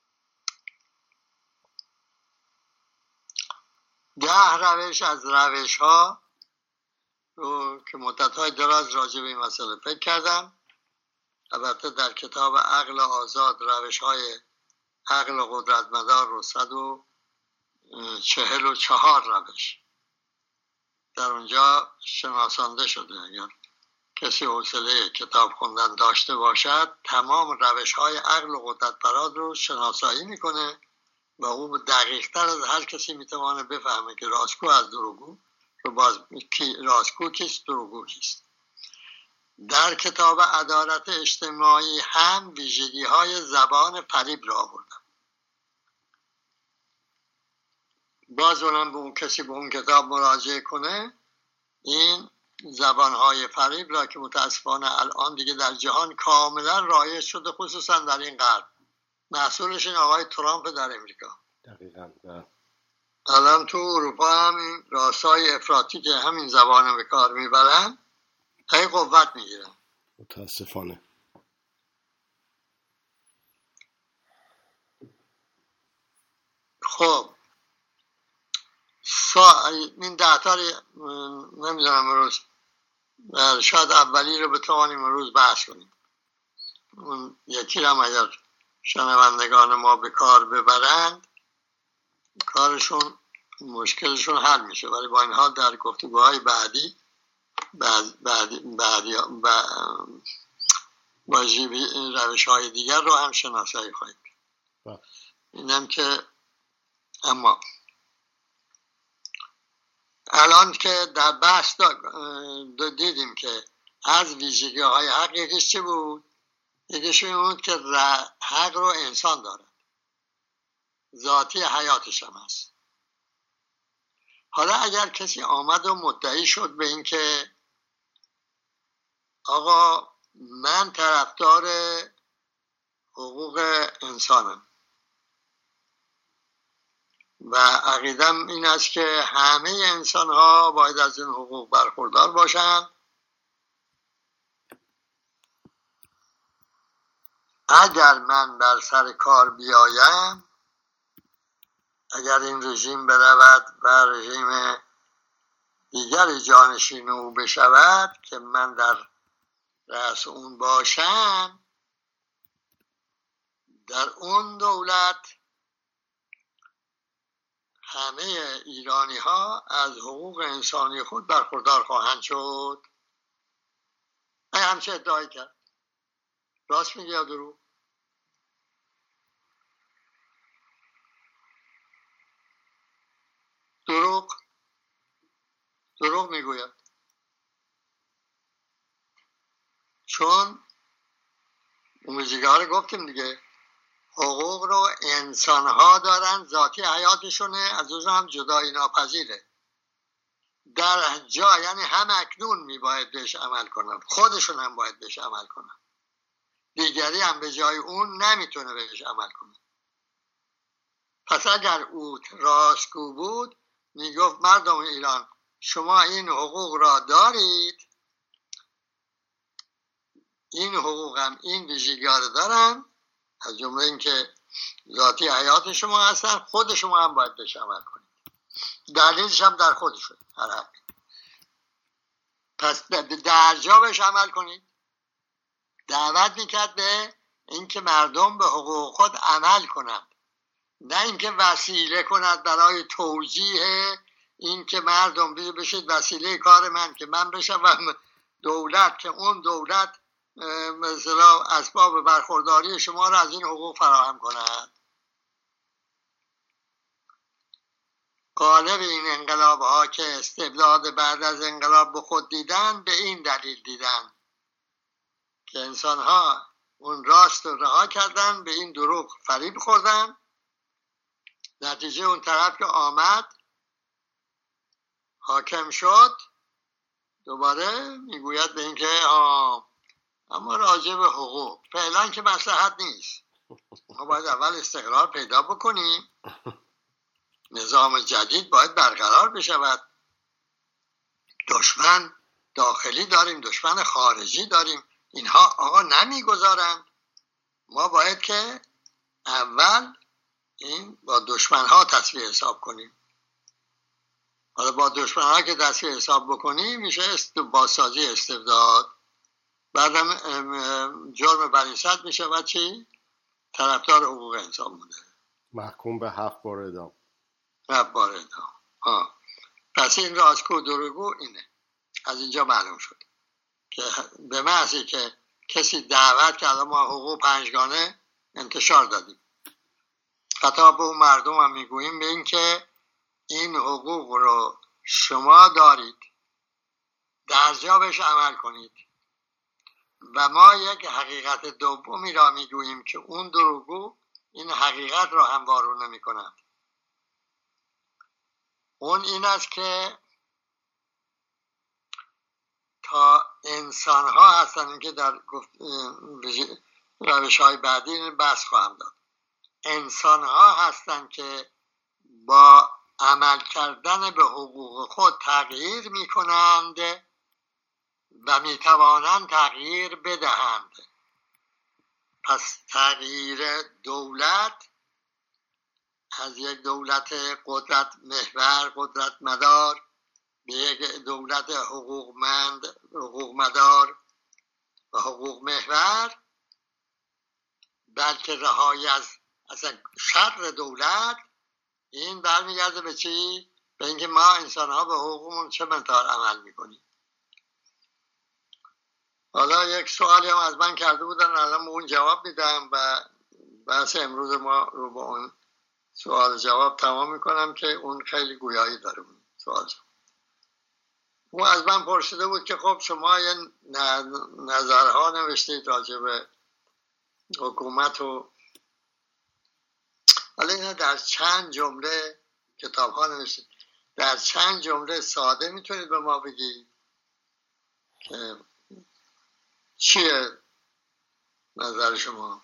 10 روش از روش ها رو که مدت‌های دراز راجع به این مسئله فکر کردم. البته در کتاب عقل آزاد روش های عقل قدرتمدار رو 144 روش در اونجا شناسانده شده. اگر کسی حوصله کتاب خوندن داشته باشد تمام روش های عقل و قدرتمدار رو شناسایی میکنه و او دقیق تر از هر کسی میتوانه بفهمه که راستگو از دروغگو رو باز راستگو کیست دروغگو کیست. در کتاب عدالت اجتماعی هم ویژگی های زبان فریب را آوردم. باز اونم به اون کسی به اون کتاب مراجعه کنه این زبانهای فریب را که متاسفانه الان دیگه در جهان کاملا رایج شده، خصوصا در این غرب محصولش این آقای ترامپ در امریکا. دقیقاً. الان تو اروپا هم این راستای افراطی که همین زبان به کار میبرن هی قوت میگیرن متاسفانه. خب این 10 تا نمیدونم امروز شاید اولی رو بتوانیم امروز بحث کنیم. اون یکی هم اگر شنوندگان ما به کار ببرند کارشون مشکلشون حل میشه، ولی با این حال در گفتگوهای بعدی با روش های دیگر رو هم شناسایی خواهیم. اینم که اما الان که در بحث دیدیم که از ویژگی های حق یکیش چی بود؟ یکیش این بود که حق رو انسان دارد، ذاتی حیاتش هم هست. حالا اگر کسی آمد و مدعی شد به این که آقا من طرفدار حقوق انسانم و عقیدم این است که همه انسان ها باید از این حقوق برخوردار باشند، اگر من بر سر کار بیایم، اگر این رژیم برود و رژیم دیگری جانشین او بشود که من در رأس اون باشم، در اون دولت همه ایرانی ها از حقوق انسانی خود برخوردار خواهند شد. من همچه ادعای کرد. راست میگه یا دروغ؟ دروغ میگوید، چون اون ویژگی‌ها رو گفتیم دیگه. حقوق رو انسان ها دارن، ذاتی حیاتشونه، از اون هم جدایی ناپذیره. در جا یعنی هم اکنون میباید بهش عمل کنن، خودشون هم باید بهش عمل کنن، دیگری هم به جای اون نمیتونه بهش عمل کنه. پس اگر او راستگو بود میگفت مردم ایران شما این حقوق را دارید، این حقوق هم این ویژگی‌ها رو دارن، از جمله این که ذاتی حیات شما هستن، خود شما هم باید بهش عمل کنید. دلیلش هم در خودشون هر حق. پس در جا بهش عمل کنید. دعوت میکرد به اینکه مردم به حقوق خود عمل کنند، نه اینکه وسیله کند برای توجیه اینکه مردم بشید وسیله کار من که من بشم دولت، که اون دولت مثلا اسباب برخورداری شما را از این حقوق فراهم کند. غالب این انقلاب ها که استبداد بعد از انقلاب به خود دیدن، به این دلیل دیدن که انسان ها اون راست رو رها کردن، به این دروغ فریب خوردن. نتیجه اون طرف که آمد حاکم شد دوباره میگوید به این که اما راجع به حقوق فعلا که مصلحت نیست، ما باید اول استقرار پیدا بکنیم، نظام جدید باید برقرار بشود، دشمن داخلی داریم، دشمن خارجی داریم، اینها آقا نمیگذارند، ما باید که اول این با دشمن ها تصفیه حساب کنیم. حالا با دشمن ها که تصفیه حساب بکنیم میشه بازسازی استبداد، بعدم جرم برینصد میشه و چی؟ طرفدار حقوق انسان بوده، محکوم به 7 بار اعدام. 7 بار اعدام. پس این راستگو دروغگو اینه. از اینجا معلوم شد که به محضی که کسی دعوت کرد ما حقوق 5گانه انتشار دادیم، خطاب به اون مردم هم میگوییم به این که این حقوق رو شما دارید، در جا بهش عمل کنید. و ما یک حقیقت دومی را میگوییم که اون دروغگو این حقیقت را هم وارونه میکنند. اون این است که تا انسان ها هستن که در روش های بعدی بحث خواهم داد. انسان ها هستند که با عمل کردن به حقوق خود تغییر می کنند و می توانند تغییر بدهند. پس تغییر دولت از یک دولت قدرت محور، قدرت مدار به یک دولت حقوق مدار و حقوق محور، بلکه رهایی از شر دولت، این برمیگرده به چی؟ به اینکه ما انسان ها به حقوقمون چه مقدار عمل میکنیم. حالا یک سوالی هم از من کرده بودن، الان اون جواب میدم و بحث امروز ما رو با اون سوال جواب تمام میکنم که اون خیلی گویایی داره. اون سوال جواب اون از من پرسیده بود که خب شما یه نظرها نوشتید راجع به حکومت و حالا اینا در چند جمله کتاب ها نوشتید، در چند جمله ساده میتونید به ما بگید که چیه نظر شما؟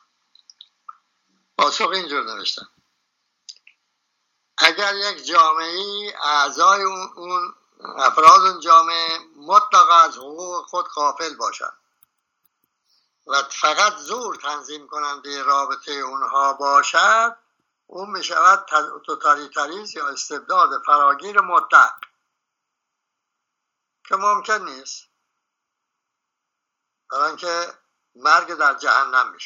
پاسخ اینجور نوشتم: اگر یک جامعه اعضای اون افراد اون جامعه مطلقا از حقوق خود غافل باشند و فقط زور تنظیم کننده رابطه اونها باشد، اون می شود توتالیتاریسم یا استبداد فراگیر مطلق که ممکن نیست، برای اینکه مرگ در جهنم میشه.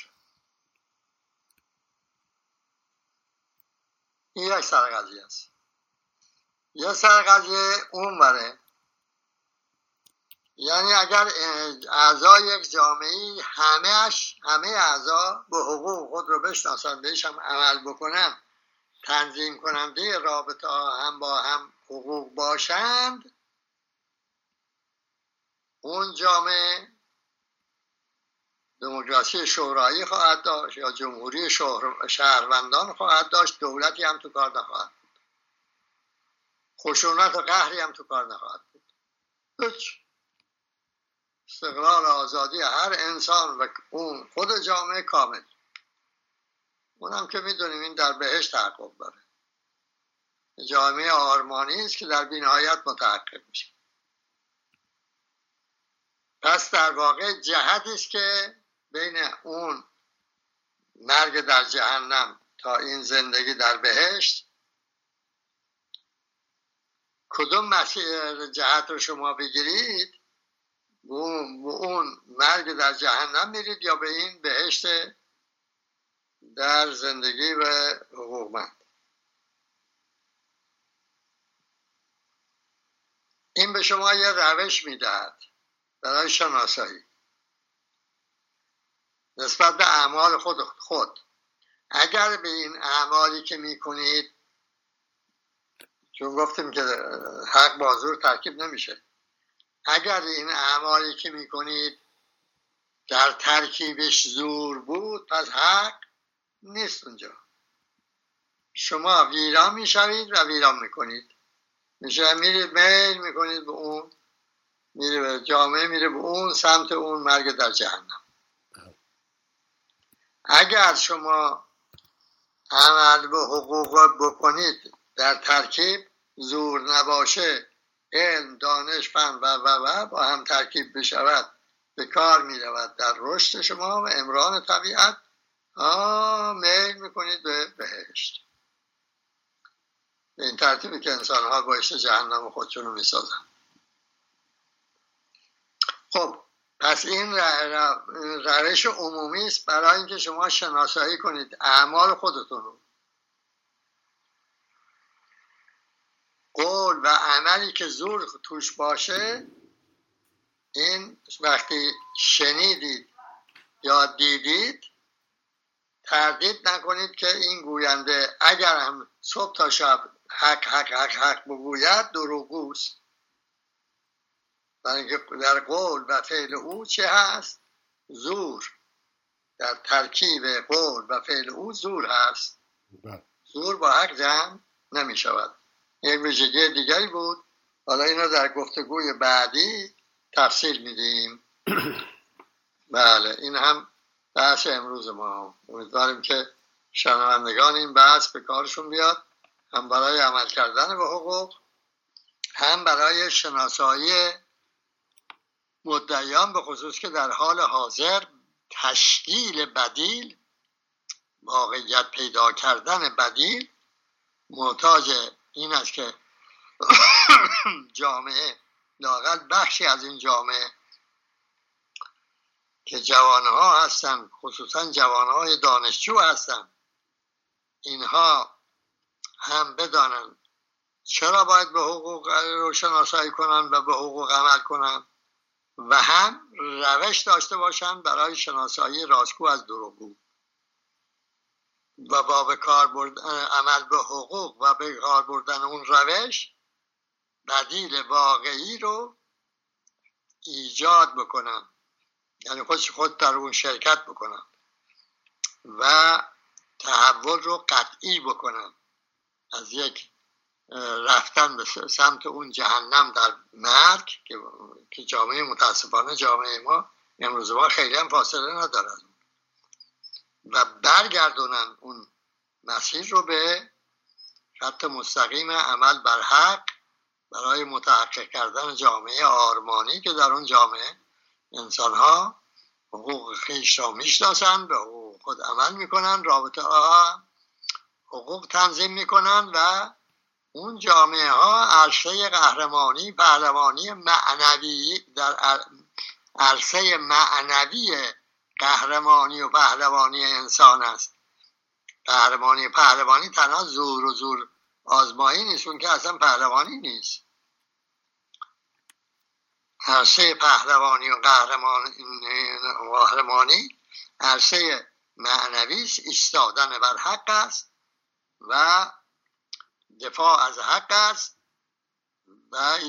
این یک سر قضیه است. یه سر قضیه اون بره، یعنی اگر اعضای یک جامعه همه اعضا به حقوق خود رو بشناسن، بهش هم عمل بکنن، تنظیم کننده رابطه هم با هم حقوق باشند، اون جامعه دموکراسی شورایی خواهد داشت یا جمهوری شهروندان خواهد داشت، دولتی هم تو کار نخواهد بود، خشونت و قهری هم تو کار نخواهد بود. هیچ. استقلال و آزادی هر انسان و اون خود جامعه کامل. اونم که میدونیم این در بهشت تحقق داره. جامعه آرمانی است که در بی‌نهایت متحقق میشه. پس در واقع جهتی است که بین اون مرگ در جهنم تا این زندگی در بهشت، کدوم مسیر جهت رو شما بگیرید، اون مرگ در جهنم میرید یا به این بهشت در زندگی و حقوقمند. این به شما یه روش میدهد برای شناسایی نسبت به اعمال خود. اگر به این اعمالی که میکنید، چون گفتیم که حق با زور ترکیب نمیشه، اگر این اعمالی که میکنید در ترکیبش زور بود، پس حق نیست اونجا. شما ویران میشوید و ویران میکنید، میرید میل میکنید به اون، میره به جامعه، میره به اون سمت اون مرگ در جهنم. اگر شما عمل به حقوق بکنید در ترکیب، زور نباشه، علم، دانش، فن و با هم ترکیب بشود، به کار می رود در رشد شما و امران طبیعت، میل میکنید به بهشت. به این ترتیبی که انسان ها بهشت جهنم خودشون رو می سازن. خب پس این روش عمومی است برای اینکه شما شناسایی کنید اعمال خودتون رو. قول و عملی که زور توش باشه، این وقتی شنیدید یا دیدید، تردید نکنید که این گوینده اگر هم صبح تا شب حق بگوید، دروغگوست. برای اینکه در قول و فعل او چه هست؟ زور. در ترکیب قول و فعل او زور هست. زور با حق جمع نمی شود. یک ویژگی دیگری بود. حالا اینو در گفتگوی بعدی تفصیل میدیم. بله، این هم بحث امروز ما. امیدواریم که شنوندگان این بحث به کارشون بیاد، هم برای عمل کردن به حقوق، هم برای شناسایی مدعیان، به خصوص که در حال حاضر تشکیل بدیل، واقعیت پیدا کردن بدیل محتاج این است که جامعه، لااقل بخشی از این جامعه که جوانها هستن، خصوصا جوانهای دانشجو هستن، اینها هم بدانن چرا باید به حقوق رو شناسایی کنن و به حقوق عمل کنن، و هم روش داشته باشن برای شناسایی راستگو از دروغگو و با به کار عمل به حقوق و به کار بردن اون روش بدیل واقعی رو ایجاد بکنن، یعنی خود در اون شرکت بکنن و تحول رو قطعی بکنن از یک رفتن به سمت اون جهنم در مرگ که جامعه، متاسفانه جامعه ما امروز ما خیلی هم فاصله نداره، و برگردونن اون مسیر رو به خط مستقیم عمل بر حق برای متحقق کردن جامعه آرمانی که در اون جامعه انسان‌ها حقوق خویش را میشناسن، به حقوق خود عمل میکنن، رابطه ها حقوق تنظیم میکنن و اون جامعه ها عرصه قهرمانی، پهلوانی معنوی، در عرصه معنوی قهرمانی و پهلوانی انسان است. قهرمانی پهلوانی تنها زور و زور آزمایی نیست، اون که اصلا پهلوانی نیست. عرصه پهلوانی و قهرمانی عرصه معنوی است، ایستادن بر حق است و دفاع از حق است و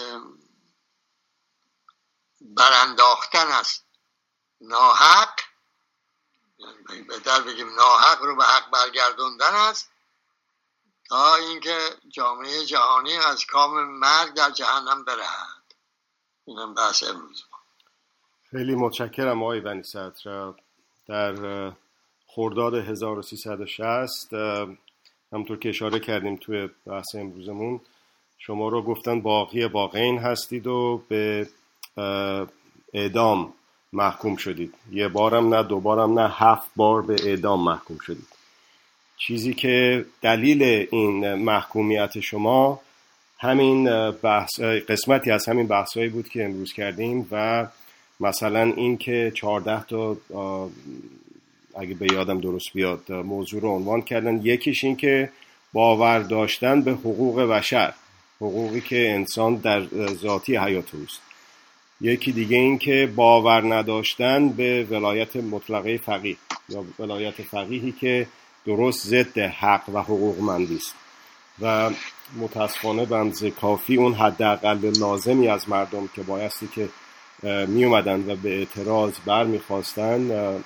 برانداختن است ناحق، یعنی بهتر بگیم ناحق رو به حق برگردوندن است، تا اینکه جامعه جهانی از کام مرگ در جهنم برهد. اینم بحث امروز. خیلی متشکرم آقای بنی صدر. در خرداد 1360 همونطور که اشاره کردیم توی بحث امروزمون، شما رو گفتن باقی باقین هستید و به اعدام محکوم شدید. یه بارم نه، دو بارم نه، 7 بار به اعدام محکوم شدید. چیزی که دلیل این محکومیت شما همین بحث، قسمتی از همین بحثایی بود که امروز کردیم، و مثلا این که 14 تا اگه به یادم درست بیاد موضوع رو عنوان کردن. یکیش این که باور داشتن به حقوق بشر، حقوقی که انسان در ذاتی حیات اوست. یکی دیگه این که باور نداشتن به ولایت مطلقه فقیه یا ولایت فقیهی که درست ضد حق و حقوقمندی است و متاسفانه به اندازه کافی اون حداقل لازمی از مردم که بایستی که می اومدن و به اعتراض بر می خواستن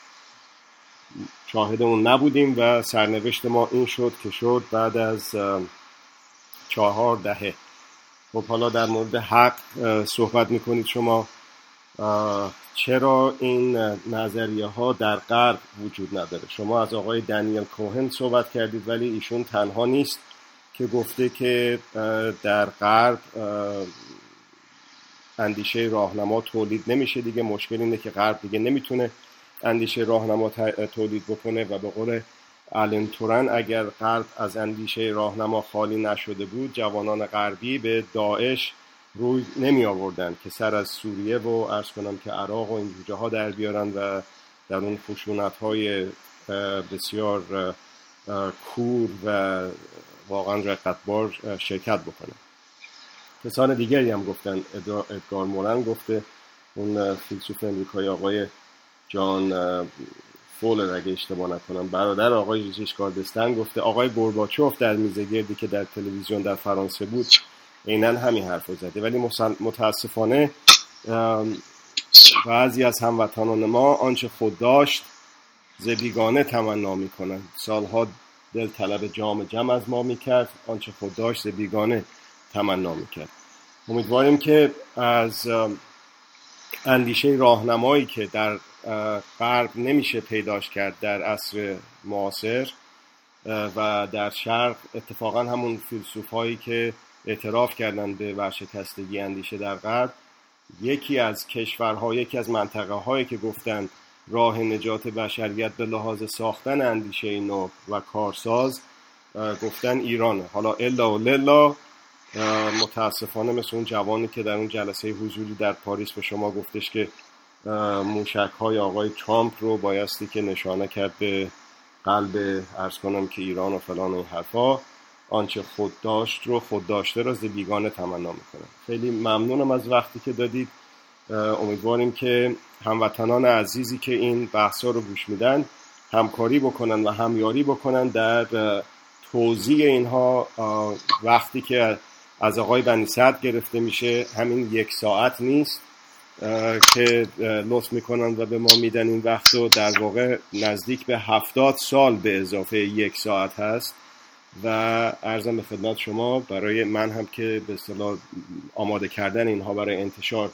شاهد اون نبودیم و سرنوشت ما این شد که شد بعد از 4 دهه. خب حالا در مورد حق صحبت میکنید شما. چرا این نظریه ها در غرب وجود نداره؟ شما از آقای دنیل کوهن صحبت کردید، ولی ایشون تنها نیست که گفته که در غرب اندیشه راهنما تولید نمیشه دیگه. مشکل اینه که غرب دیگه نمیتونه اندیشه راهنما تولید بکنه و به قول آلن تورن اگر غرب از اندیشه راهنما خالی نشده بود، جوانان غربی به داعش روی نمی آوردن که سر از سوریه و عرض کنم که عراق و این جاها در بیارن و در اون خشونت‌های بسیار کور و واقعا رقتبار شرکت بکنن. کسان دیگری هم گفتن. ادگار مورن گفته، اون فیلسوف امریکایی آقای جان فولر اگه اشتباه نکنم، برادر آقای ژیژکار دستن گفته، آقای گورباچوف در میزگردی که در تلویزیون در فرانسه بود عیناً همین حرف رو زده. ولی متاسفانه بعضی از هموطنان ما آنچه خود داشت ز بیگانه تمنا میکنن. سالها دل طلب جام جم از ما میکرد، آنچه خود داشت ز بیگانه تمنا میکرد. امیدواریم که از اندیشه راهنمایی که در غرب نمیشه پیداش کرد در عصر معاصر و در شرق اتفاقا همون فیلسوفایی که اعتراف کردن به ورشکستگی اندیشه در غرب، یکی از کشورها، یکی از منطقه هایی که گفتن راه نجات بشریت به لحاظ ساختن اندیشه نو و کارساز، گفتن ایرانه. حالا الا و للا متاسفانه مثل اون جوانی که در اون جلسه حضوری در پاریس به شما گفتش که موشک های آقای ترامپ رو بایستی که نشانه کرد به قلب عرض کنم که ایران و فلان و این حرفا، آنچه خود داشت رو خود داشته را ز بیگانه تمنا میکنه. خیلی ممنونم از وقتی که دادید. امیدواریم که هموطنان عزیزی که این بحثا رو گوش میدن همکاری بکنن و همیاری بکنن در توضیح اینها. وقتی که از آقای بنی صدر گرفته میشه همین 1 ساعت نیست که لطف میکنن و به ما میدن این وقت رو، در واقع نزدیک به 70 سال به اضافه 1 ساعت هست و عرضم به خدمت شما برای من هم که به اصطلاح آماده کردن اینها برای انتشار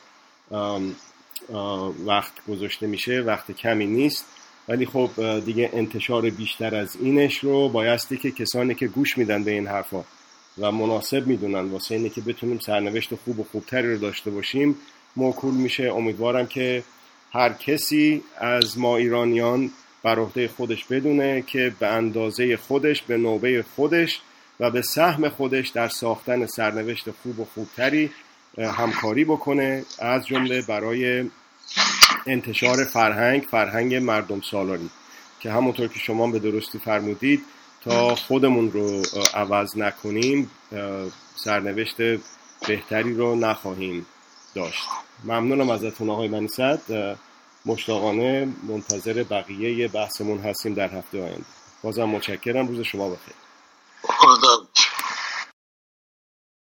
وقت گذاشته میشه، وقت کمی نیست، ولی خب دیگه انتشار بیشتر از اینش رو بایستی که کسانی که گوش میدن به این حرفا و مناسب میدونن واسه اینه که بتونیم سرنوشت خوب و خوبتری رو داشته باشیم موکول میشه. امیدوارم که هر کسی از ما ایرانیان بر عهده خودش بدونه که به اندازه خودش، به نوبه خودش و به سهم خودش در ساختن سرنوشت خوب و خوبتری همکاری بکنه، از جمله برای انتشار فرهنگ مردم سالاری که همونطور که شما به درستی فرمودید تا خودمون رو عوض نکنیم سرنوشت بهتری رو نخواهیم داشت. ممنونم ازتون آقای بنی صدر. مشتاقانه منتظر بقیه بحثمون هستیم در هفته آینده. بازم متشکرم. روز شما بخیر. خدا